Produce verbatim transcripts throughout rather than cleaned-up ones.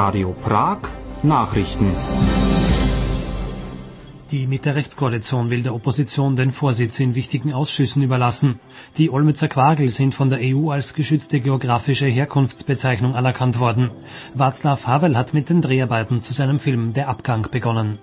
Radio Prag Nachrichten. Die Mitte-Rechts-Koalition will der Opposition den Vorsitz in wichtigen Ausschüssen überlassen. Die Olmützer Quagel sind von der E U als geschützte geografische Herkunftsbezeichnung anerkannt worden. Václav Havel hat mit den Dreharbeiten zu seinem Film Der Abgang begonnen.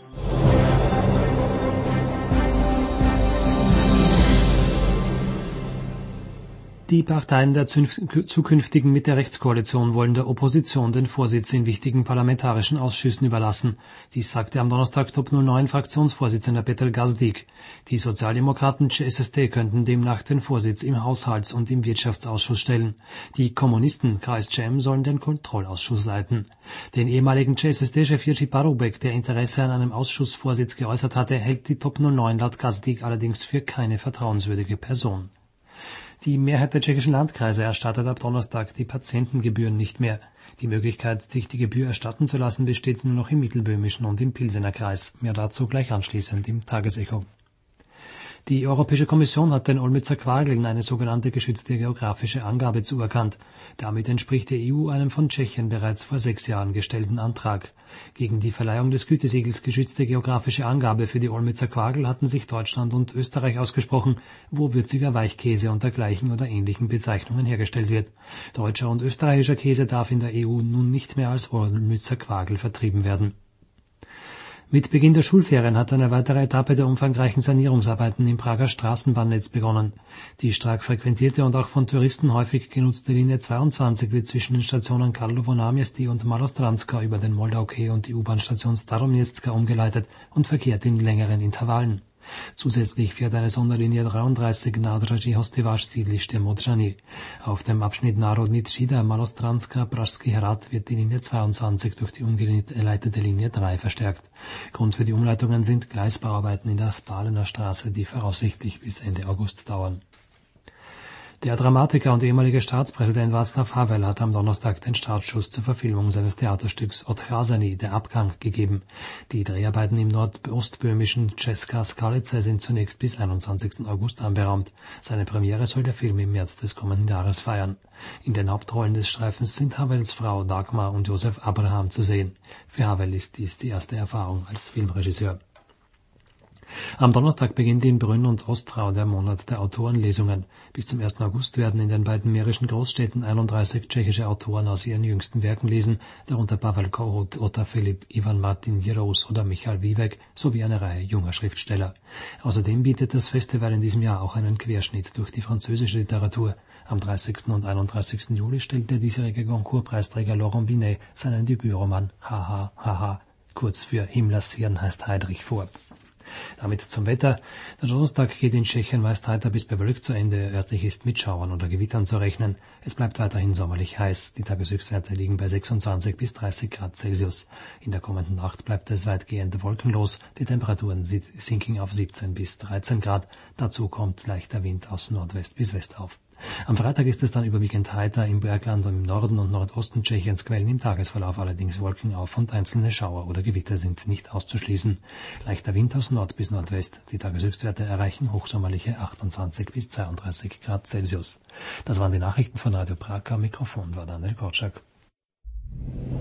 Die Parteien der zukünftigen Mitte-Rechts-Koalition wollen der Opposition den Vorsitz in wichtigen parlamentarischen Ausschüssen überlassen. Dies sagte am Donnerstag Top null neun Fraktionsvorsitzender Peter Gazdík. Die Sozialdemokraten C S S D könnten demnach den Vorsitz im Haushalts- und im Wirtschaftsausschuss stellen. Die Kommunisten K S C M sollen den Kontrollausschuss leiten. Den ehemaligen C S S D-Chef Jiří Paroubek, der Interesse an einem Ausschussvorsitz geäußert hatte, hält die Top null neun laut Gazdík allerdings für keine vertrauenswürdige Person. Die Mehrheit der tschechischen Landkreise erstattet ab Donnerstag die Patientengebühren nicht mehr. Die Möglichkeit, sich die Gebühr erstatten zu lassen, besteht nur noch im Mittelböhmischen und im Pilsener Kreis. Mehr dazu gleich anschließend im Tagesecho. Die Europäische Kommission hat den Olmützer Quageln eine sogenannte geschützte geografische Angabe zuerkannt. Damit entspricht die E U einem von Tschechien bereits vor sechs Jahren gestellten Antrag. Gegen die Verleihung des Gütesiegels geschützte geografische Angabe für die Olmützer Quagel hatten sich Deutschland und Österreich ausgesprochen, wo würziger Weichkäse unter gleichen oder ähnlichen Bezeichnungen hergestellt wird. Deutscher und österreichischer Käse darf in der E U nun nicht mehr als Olmützer Quagel vertrieben werden. Mit Beginn der Schulferien hat eine weitere Etappe der umfangreichen Sanierungsarbeiten im Prager Straßenbahnnetz begonnen. Die stark frequentierte und auch von Touristen häufig genutzte Linie zweiundzwanzig wird zwischen den Stationen Karlovo Náměstí und Malostranska über den Moldau-Quai und die U-Bahn-Station Staroměstská umgeleitet und verkehrt in längeren Intervallen. Zusätzlich fährt eine Sonderlinie dreiunddreißig Nádraží Hostivaš Sídliště Modřany. Auf dem Abschnitt Národní třída Malostranska Pražský hrad wird die Linie zweiundzwanzig durch die umgeleitete Linie drei verstärkt. Grund für die Umleitungen sind Gleisbauarbeiten in der Spalener Straße, die voraussichtlich bis Ende August dauern. Der Dramatiker und ehemalige Staatspräsident Václav Havel hat am Donnerstag den Startschuss zur Verfilmung seines Theaterstücks Odcházení, der Abgang, gegeben. Die Dreharbeiten im nordostböhmischen Česká Skalice sind zunächst bis einundzwanzigsten August anberaumt. Seine Premiere soll der Film im März des kommenden Jahres feiern. In den Hauptrollen des Streifens sind Havels Frau Dagmar und Josef Abraham zu sehen. Für Havel ist dies die erste Erfahrung als Filmregisseur. Am Donnerstag beginnt in Brünn und Ostrau der Monat der Autorenlesungen. Bis zum ersten August werden in den beiden mährischen Großstädten einunddreißig tschechische Autoren aus ihren jüngsten Werken lesen, darunter Pavel Kohut, Ota Filip, Ivan Martin Jirous oder Michal Vivek sowie eine Reihe junger Schriftsteller. Außerdem bietet das Festival in diesem Jahr auch einen Querschnitt durch die französische Literatur. Am dreißigsten und einunddreißigsten Juli stellt der diesjährige Goncourt-Preisträger Laurent Binet seinen Debütroman Haha, Haha, kurz für Himmlers Hirn heißt Heydrich vor. Damit zum Wetter. Der Donnerstag geht in Tschechien meist heiter bis bewölkt zu Ende. Örtlich ist mit Schauern oder Gewittern zu rechnen. Es bleibt weiterhin sommerlich heiß. Die Tageshöchstwerte liegen bei sechsundzwanzig bis dreißig Grad Celsius. In der kommenden Nacht bleibt es weitgehend wolkenlos. Die Temperaturen sinken auf siebzehn bis dreizehn Grad. Dazu kommt leichter Wind aus Nordwest bis West auf. Am Freitag ist es dann überwiegend heiter, im Bergland und im Norden und Nordosten Tschechiens quellen im Tagesverlauf allerdings Wolken auf und einzelne Schauer oder Gewitter sind nicht auszuschließen. Leichter Wind aus Nord bis Nordwest. Die Tageshöchstwerte erreichen hochsommerliche achtundzwanzig bis zweiunddreißig Grad Celsius. Das waren die Nachrichten von Radio Prag. Am Mikrofon war Daniel Korczak.